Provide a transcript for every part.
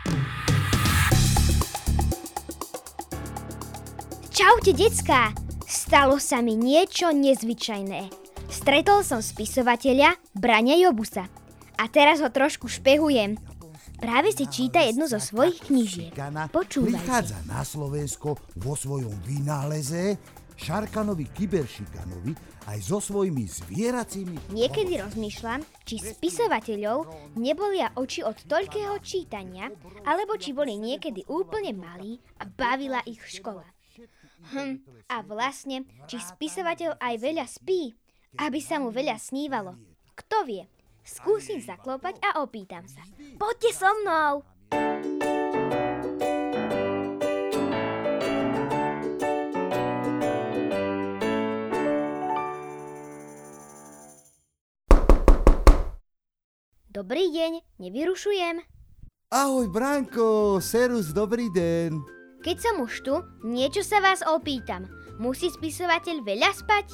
Čaute, decká! Stalo sa mi niečo nezvyčajné. Stretol som spisovateľa Braňa Jobusa. A teraz ho trošku špehujem. Práve si číta jednu zo svojich knížiek. Počúvajte. Prichádza na Slovensko vo svojom vynáleze Šarkanovi Kyberšikanovi aj so svojimi zvieracími... Niekedy rozmýšľam, či spisovateľov nebolia oči od toľkého čítania, alebo či boli niekedy úplne malí a bavila ich škola. A vlastne, či spisovateľ aj veľa spí, aby sa mu veľa snívalo. Kto vie? Skúsim zaklopať a opýtam sa. Poďte so mnou! Dobrý deň, nevyrušujem. Ahoj, Branko, serus, dobrý den. Keď som už tu, niečo sa vás opýtam. Musí spisovateľ veľa spať?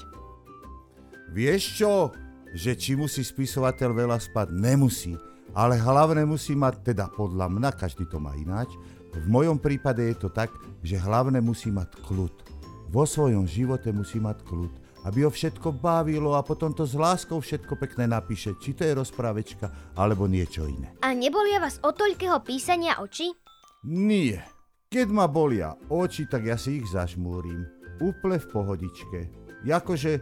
Vieš čo? Že či musí spisovateľ veľa spať? Nemusí. Ale hlavne musí mať, teda podľa mňa, každý to má ináč, v mojom prípade je to tak, že hlavne musí mať kľud. Vo svojom živote musí mať kľud, aby ho všetko bavilo a potom to s láskou všetko pekné napíše, či to je rozprávečka, alebo niečo iné. A nebolia vás od toľkého písania oči? Nie. Keď ma bolia oči, tak ja si ich zažmúrim. Úplne v pohodičke. Jakože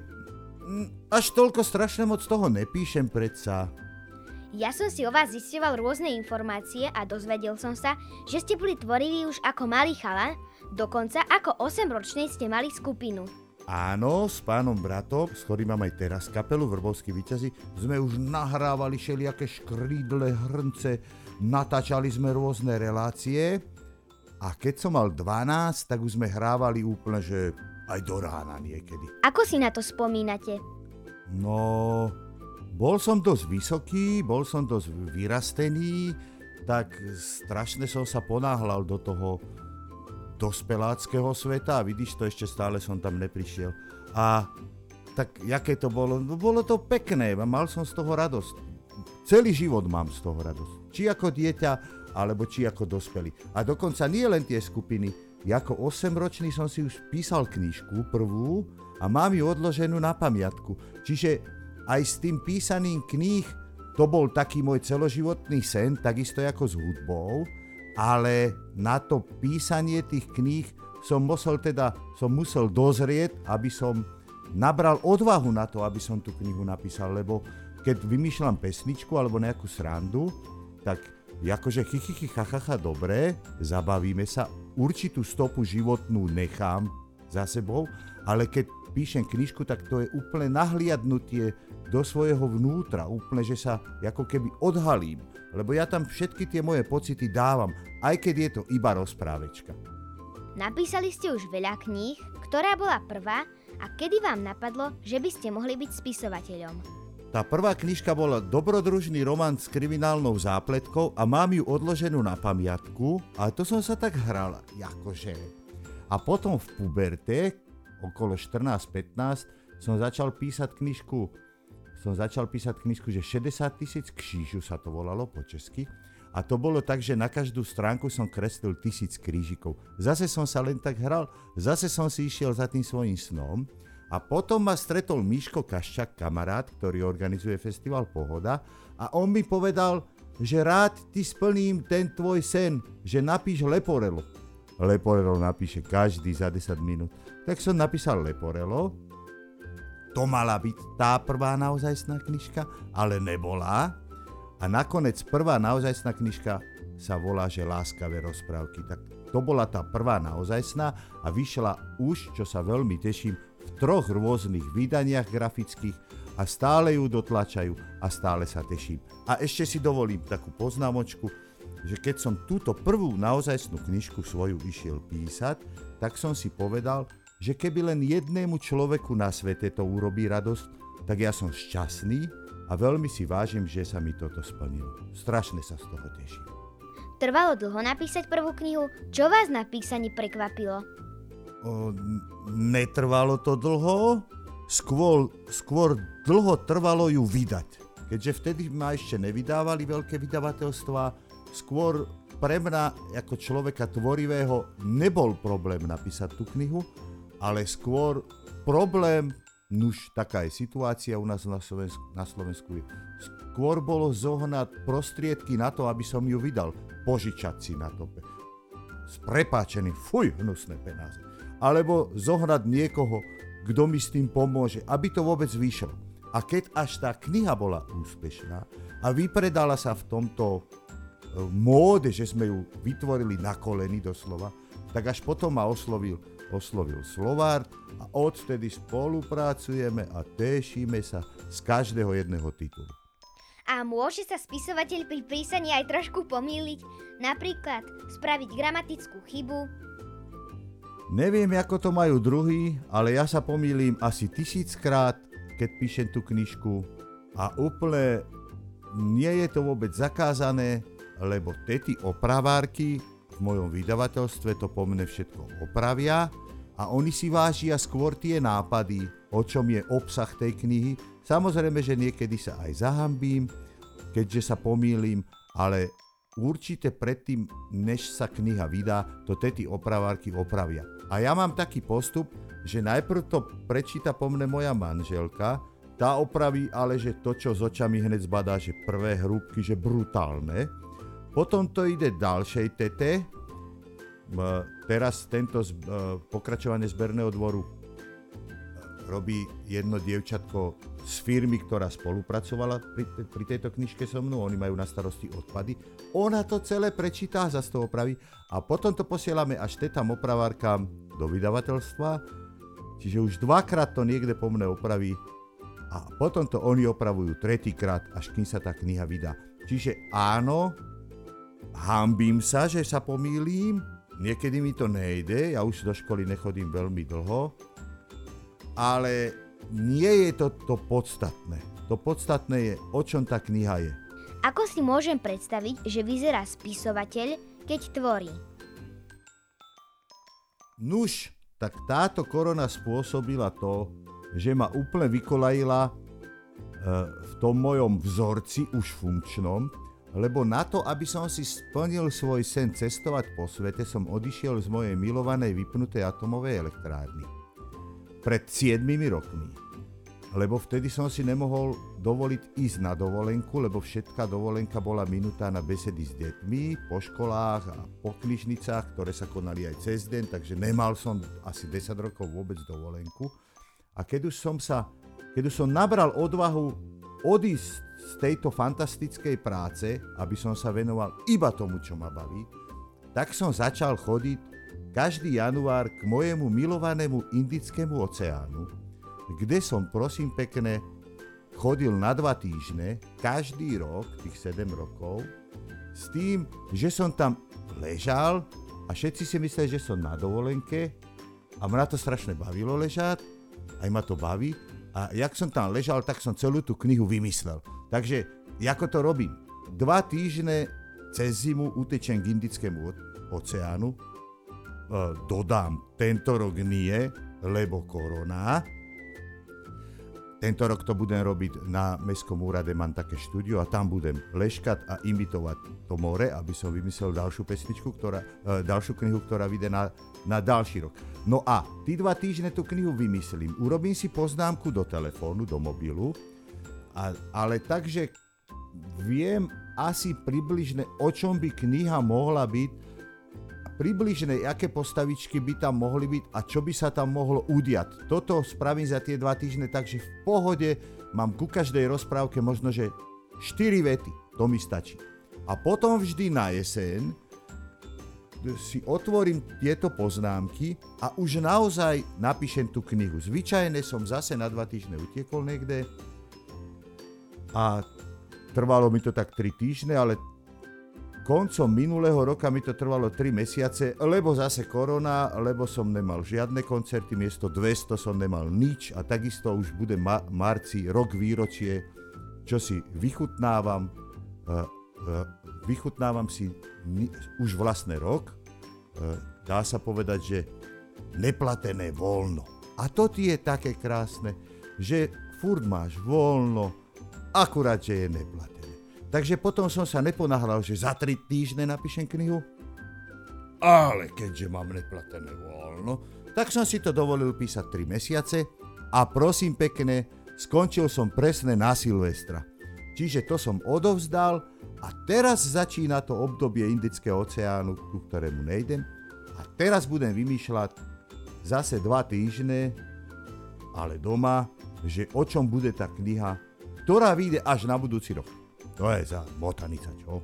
až toľko strašne moc toho nepíšem predsa. Ja som si o vás zisťoval rôzne informácie a dozvedel som sa, že ste boli tvoriví už ako malý chalan, dokonca ako 8-ročnej ste mali skupinu. Áno, s pánom bratom, s ktorým mám aj teraz kapelu Vrbovskí víťazi, sme už nahrávali všelijaké škrídle, hrnce, natáčali sme rôzne relácie a keď som mal 12, tak už sme hrávali úplne, že aj do rána niekedy. Ako si na to spomínate? No, bol som dosť vysoký, bol som dosť vyrastený, tak strašne som sa ponáhľal do toho dospeláckého sveta a vidíš to, ešte stále som tam neprišiel. A tak, jaké to bolo? No, bolo to pekné, mal som z toho radosť. Celý život mám z toho radosť. Či ako dieťa, alebo či ako dospelý. A dokonca nie len tie skupiny. Ako 8-ročný som si už písal knižku, prvú, a mám ju odloženú na pamiatku. Čiže aj s tým písaním kníh, to bol taký môj celoživotný sen, takisto ako s hudbou, ale na to písanie tých kníh som musel dozrieť, aby som nabral odvahu na to, aby som tú knihu napísal, lebo keď vymýšľam pesničku alebo nejakú srandu, tak akože chachacha, dobre, zabavíme sa, určitú stopu životnú nechám za sebou, ale keď píšem knižku, tak to je úplne nahliadnutie do svojho vnútra, úplne, že sa ako keby odhalím, lebo ja tam všetky tie moje pocity dávam, aj keď je to iba rozprávečka. Napísali ste už veľa kníh, ktorá bola prvá a kedy vám napadlo, že by ste mohli byť spisovateľom? Tá prvá knižka bola dobrodružný román s kriminálnou zápletkou a mám ju odloženú na pamiatku, ale to som sa tak hral, akože. A potom v puberte, okolo 14-15, som začal písať knižku, že 60 000 křížů sa to volalo po česky. A to bolo tak, že na každú stránku som kreslil 1000 krížikov. Zase som sa len tak hral, zase som si išiel za tým svojím snom. A potom ma stretol Miško Kaščák, kamarát, ktorý organizuje festival Pohoda, a on mi povedal, že rád ti splním ten tvoj sen, že napíš Leporello. Leporello napíše každý za 10 minút. Tak som napísal Leporello. To mala byť tá prvá naozajstná knižka, ale nebola. A nakoniec prvá naozajstná knižka sa volá, že Láskavé rozprávky. Tak to bola tá prvá naozajstná a vyšla už, čo sa veľmi teším, v 3 rôznych vydaniach grafických a stále ju dotlačajú a stále sa teším. A ešte si dovolím takú poznámočku, že keď som túto prvú naozajstnú knižku svoju išiel písať, tak som si povedal, že keby len jednému človeku na svete to urobí radosť, tak ja som šťastný a veľmi si vážim, že sa mi toto splnilo. Strašne sa z toho teším. Trvalo dlho napísať prvú knihu? Čo vás na písaní prekvapilo? Netrvalo to dlho, skôr dlho trvalo ju vydať. Keďže vtedy ma ešte nevydávali veľké vydavateľstvá, skôr pre mňa ako človeka tvorivého nebol problém napísať tú knihu, ale skôr problém, nuž taká je situácia u nás na Slovensku, skôr bolo zohnať prostriedky na to, aby som ju vydal. Požičať si na to. S prepáčením, hnusné peniaze. Alebo zohnať niekoho, kto mi s tým pomôže, aby to vôbec vyšlo. A keď až tá kniha bola úspešná a vypredala sa v tomto móde, že sme ju vytvorili na koleny doslova, tak až potom ma oslovil Slovart a odvtedy spolupracujeme a tešíme sa z každého jedného titulu. A môže sa spisovateľ pri písaní aj trošku pomýliť? Napríklad spraviť gramatickú chybu? Neviem, ako to majú druhí, ale ja sa pomýlim asi 1000-krát, keď píšem tú knižku a úplne nie je to vôbec zakázané, lebo tety opravárky v mojom vydavateľstve to po mne všetko opravia a oni si vážia skôr tie nápady, o čom je obsah tej knihy. Samozrejme, že niekedy sa aj zahambím, keďže sa pomýlim, ale určite predtým, než sa kniha vydá, to tety opravárky opravia. A ja mám taký postup, že najprv to prečíta po mne moja manželka, tá opraví, ale že to, čo s očami hneď zbadá, že prvé hrúbky, že brutálne. Potom to ide ďalšej tete. Teraz tento pokračovanie zberného dvoru robí jedno dievčatko z firmy, ktorá spolupracovala pri tejto knižke so mnou. Oni majú na starosti odpady. Ona to celé prečíta a zase to opraví. A potom to posielame až tetám opravárkam do vydavateľstva. Čiže už dvakrát to niekde po mne opraví. A potom to oni opravujú tretíkrát, až kým sa tá kniha vydá. Čiže áno, hanbím sa, že sa pomýlim. Niekedy mi to nejde. Ja už do školy nechodím veľmi dlho. Ale nie je to podstatné. To podstatné je, o čom tá kniha je. Ako si môžem predstaviť, že vyzerá spisovateľ, keď tvorí? Nuž, tak táto korona spôsobila to, že ma úplne vykolajila v tom mojom vzorci už funkčnom, lebo na to, aby som si splnil svoj sen cestovať po svete, som odišiel z mojej milovanej vypnutej atomovej elektrárny. Pred 7 rokmi. Lebo vtedy som si nemohol dovoliť ísť na dovolenku, lebo všetká dovolenka bola minutá na besedy s deťmi, po školách a po knižnicách, ktoré sa konali aj cez deň, takže nemal som asi 10 rokov vôbec dovolenku. A keď už som nabral odvahu odísť z tejto fantastickej práce, aby som sa venoval iba tomu, čo ma baví, tak som začal chodiť každý január k mojemu milovanému Indickému oceánu, kde som, prosím pekne, chodil na 2 týždne, každý rok, tých 7 rokov, s tým, že som tam ležal a všetci si mysleli, že som na dovolenke a mňa to strašne bavilo ležať, aj ma to baví a jak som tam ležal, tak som celú tú knihu vymyslel. Takže, ako to robím? 2 týždne cez zimu utečem k Indickému oceánu, dodám, tento rok nie, lebo korona. Tento rok to budem robiť na Mestskom úrade, mám také štúdio a tam budem leškať a imitovať to more, aby som vymyslel ďalšiu pesničku, ďalšiu knihu, ktorá vyjde na ďalší rok. No a tí 2 týždne tú knihu vymyslím. Urobím si poznámku do telefónu, do mobilu, ale takže viem asi približne, o čom by kniha mohla byť, približne, aké postavičky by tam mohli byť a čo by sa tam mohlo udiať. Toto spravím za tie 2 týždne, takže v pohode mám ku každej rozprávke možno, že 4 vety. To mi stačí. A potom vždy na jeseň si otvorím tieto poznámky a už naozaj napíšem tú knihu. Zvyčajne som zase na 2 týždne utiekol niekde a trvalo mi to tak 3 týždne, ale koncom minulého roka mi to trvalo 3 mesiace, lebo zase korona, lebo som nemal žiadne koncerty, miesto 200 som nemal nič a takisto už bude marci rok výročie, čo si vychutnávam si už vlastne rok, dá sa povedať, že neplatené voľno. A to ti je také krásne, že furt máš voľno, akurát, že je neplatené. Takže potom som sa neponáhľal, že za 3 týždne napíšem knihu. Ale keďže mám neplatené voľno, tak som si to dovolil písať 3 mesiace a prosím pekne, skončil som presne na Silvestra. Čiže to som odovzdal a teraz začína to obdobie Indického oceánu, ku ktorému nejdem. A teraz budem vymýšľať zase 2 týždne, ale doma, že o čom bude tá kniha, ktorá vyjde až na budúci rok. To je za botanica, čo?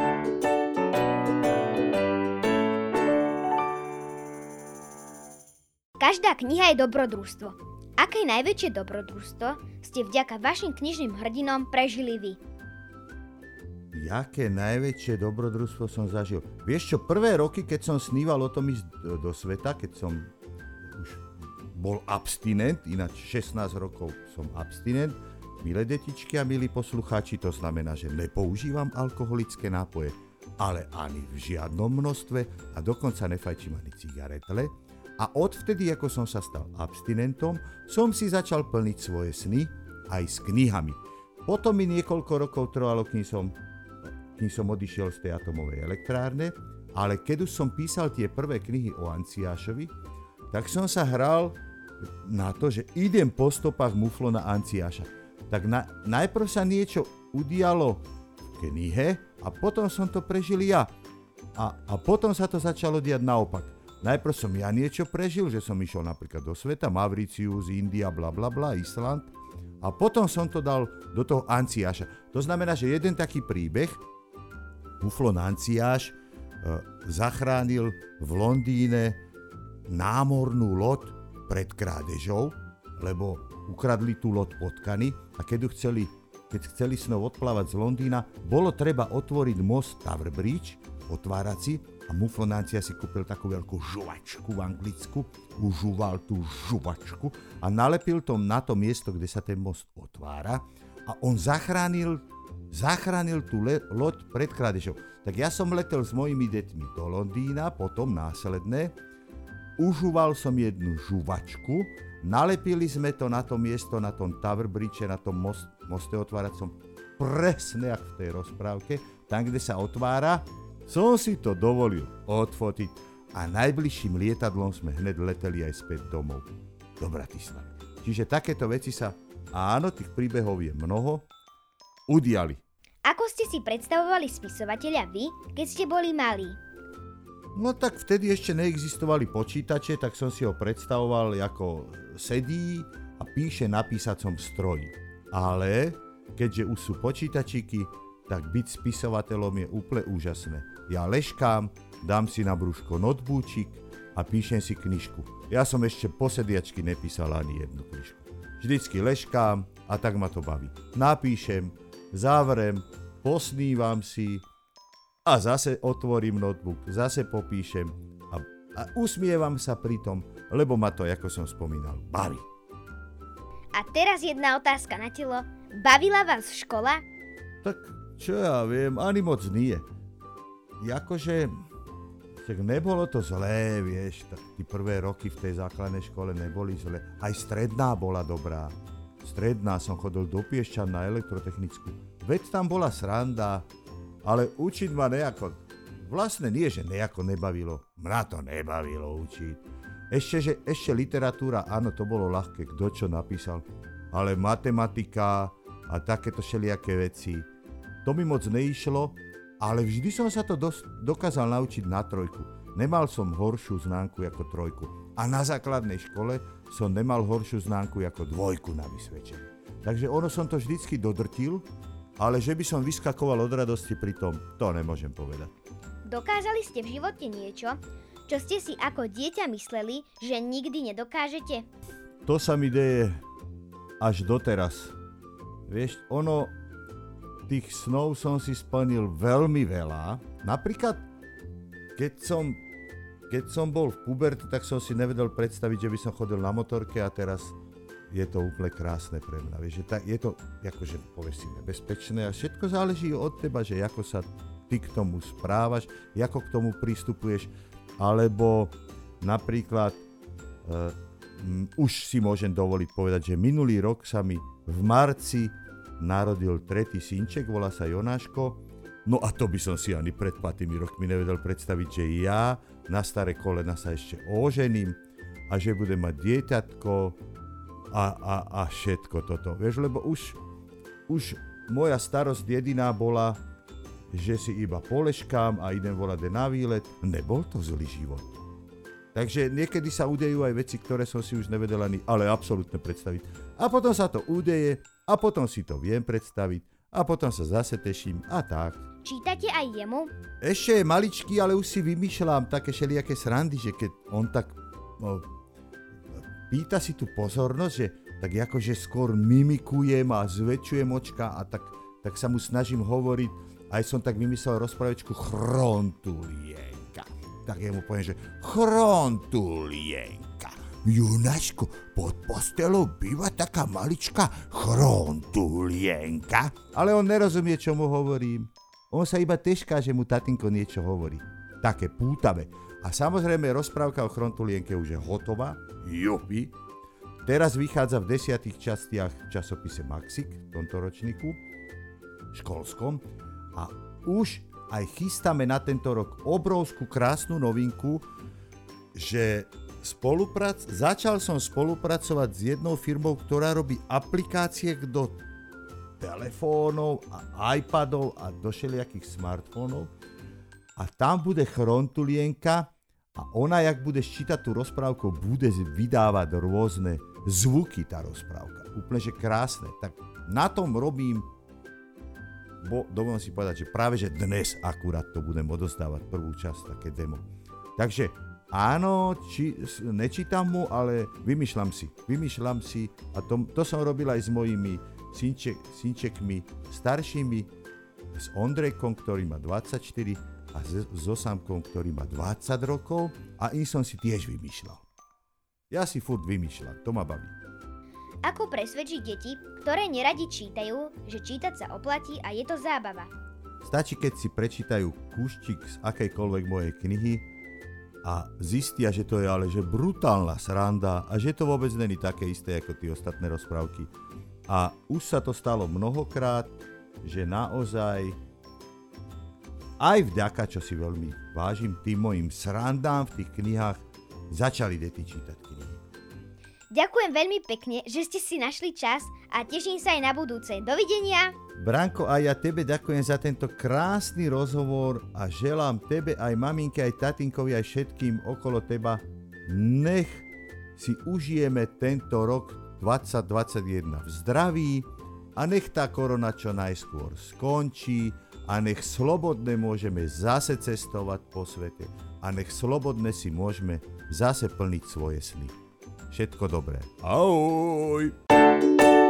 Každá kniha je dobrodružstvo. Aké najväčšie dobrodružstvo ste vďaka vašim knižným hrdinom prežili vy? Jaké najväčšie dobrodružstvo som zažil? Vieš čo, prvé roky, keď som sníval o tom ísť do sveta, keď som už bol abstinent, ináč 16 rokov som abstinent, milé detičky a milí poslucháči, to znamená, že nepoužívam alkoholické nápoje, ale ani v žiadnom množstve a dokonca nefajčím ani cigaretle. A odvtedy, ako som sa stal abstinentom, som si začal plniť svoje sny aj s knihami. Potom mi niekoľko rokov trvalo, kým som odišiel z tej atomovej elektrárne, ale keď už som písal tie prvé knihy o Anciášovi, tak som sa hral na to, že idem po stopách Muflona Anciáša. Tak najprv sa niečo udialo v knihe a potom som to prežil ja. A potom sa to začalo diať naopak. Najprv som ja niečo prežil, že som išiel napríklad do sveta, Mauritius, India, blablabla, Island. A potom som to dal do toho Anciáša. To znamená, že jeden taký príbeh, Muflon Anciáš zachránil v Londýne námornú loď pred krádežou, lebo ukradli tú loď potkany a keď chceli s ňou odplávať z Londýna, bolo treba otvoriť most Tower Bridge, otvárací, a Muflon Anciáš si kúpil takú veľkú žuvačku v Anglicku, užúval tú žuvačku a nalepil to na to miesto, kde sa ten most otvára a on zachránil tú loď pred krádežou. Tak ja som letel s mojimi deťmi do Londýna, potom následne, užúval som jednu žuvačku, nalepili sme to na to miesto, na tom Tower Bridge, na tom moste otváracom, presne ako v tej rozprávke, tam, kde sa otvára, som si to dovolil odfotiť a najbližším lietadlom sme hneď leteli aj späť domov do Bratislavy. Čiže takéto veci sa, áno, tých príbehov je mnoho, udiali. Ako ste si predstavovali spisovateľa vy, keď ste boli malí? No tak vtedy ešte neexistovali počítače, tak som si ho predstavoval ako sedí a píše na písacom stroji. Ale keďže už sú počítačíky, tak byť spisovateľom je úplne úžasné. Ja leškám, dám si na brúško noteboočik a píšem si knižku. Ja som ešte po sediačky nepísal ani jednu knižku. Vždycky leškám a tak ma to baví. Napíšem, zavrem, posnívam si a zase otvorím notebook, zase popíšem a usmievam sa pri tom, lebo ma to, ako som spomínal, baví. A teraz jedna otázka na telo. Bavila vás škola? Tak čo ja viem, ani moc nie. Jakože, tak nebolo to zlé, vieš, tak tí prvé roky v tej základnej škole neboli zlé. Aj stredná bola dobrá. Stredná som chodil do Piešťan na elektrotechnickú. Veď tam bola sranda, ale učiť ma nejako, vlastne nie, že nejako nebavilo. Mňa to nebavilo učiť. Ešte literatúra, áno, to bolo ľahké, kto čo napísal, ale matematika a takéto všelijaké veci, to mi moc neišlo, ale vždy som sa to dokázal naučiť na 3. Nemal som horšiu známku ako 3. A na základnej škole som nemal horšiu známku ako 2 na vysvedčenie. Takže ono som to vždycky dodrtil, ale že by som vyskakoval od radosti pri tom, to nemôžem povedať. Dokázali ste v živote niečo, čo ste si ako dieťa mysleli, že nikdy nedokážete? To sa mi deje až doteraz. Vieš, tých snov som si splnil veľmi veľa. Napríklad, keď som bol v puberte, tak som si nevedel predstaviť, že by som chodil na motorke a teraz je to úplne krásne pre mňa. Vieš, je to, akože povieš si, nebezpečné a všetko záleží od teba, že ako sa ty k tomu správaš, ako k tomu pristupuješ, alebo napríklad už si môžem dovoliť povedať, že minulý rok sa mi v marci narodil tretí synček, volá sa Jonáško. No a to by som si ani pred 5 rokmi nevedel predstaviť, že ja na staré kolena sa ešte ožením a že budem mať dieťatko a všetko toto. Vieš, lebo už moja starosť jediná bola, že si iba poleškám a idem volať na výlet. Nebol to zlý život. Takže niekedy sa udejú aj veci, ktoré som si už nevedel ani ale absolútne predstaviť. A potom sa to udeje a potom si to viem predstaviť a potom sa zase teším a tak. Čítate aj jemu? Ešte je maličký, ale už si vymýšľam také všelijaké srandy, že keď on tak pýta si tú pozornosť, že tak akože skôr mimikujem a zväčšujem očka a tak sa mu snažím hovoriť. Aj som tak vymyslel rozprávečku Chrontulienka. Tak ja mu poviem, že Chrontulienka. Jonáško, pod postelou býva taká maličká Chrontulienka. Ale on nerozumie, čo mu hovorím. On sa iba tešká, že mu tatinko niečo hovorí. Také pútavé. A samozrejme rozprávka o Chrontulienke už je hotová. Jupi. Teraz vychádza v 10 častiach v časopise Maxik, v tomto ročníku školskom. A už aj chystáme na tento rok obrovskú krásnu novinku, že začal som spolupracovať s jednou firmou, ktorá robí aplikácie do telefónov a iPadov a do všelijakých smartfónov. A tam bude Chrontulienka a ona, jak bude čítať tú rozprávku, bude vydávať rôzne zvuky tá rozprávka. Úplne, že krásne. Tak na tom robím, dovolím si povedať, že práve že dnes akurát to budem odozdávať prvú časť, také demo. Takže áno, nečítam mu, ale vymýšľam si a to som robil aj s mojimi synčekmi staršími, s Ondrejkom, ktorý má 24 a s Osamkom, ktorý má 20 rokov a im som si tiež vymýšľal. Ja si furt vymýšľam, to ma baví. Ako presvedčiť deti, ktoré neradi čítajú, že čítať sa oplatí a je to zábava? Stačí, keď si prečítajú kúštik z akejkoľvek mojej knihy a zistia, že to je ale že brutálna sranda a že to vôbec není také isté ako tie ostatné rozprávky. A už sa to stalo mnohokrát, že naozaj aj vďaka, čo si veľmi vážim, tým mojim srandám v tých knihách, začali deti čítať knihy. Ďakujem veľmi pekne, že ste si našli čas a teším sa aj na budúce. Dovidenia! Branko, a ja tebe ďakujem za tento krásny rozhovor a želám tebe aj maminke, aj tatinkovi, aj všetkým okolo teba. Nech si užijeme tento rok 2021 v zdraví a nech tá korona čo najskôr skončí a nech slobodne môžeme zase cestovať po svete a nech slobodne si môžeme zase plniť svoje sny. Všetko dobré. Ahoj!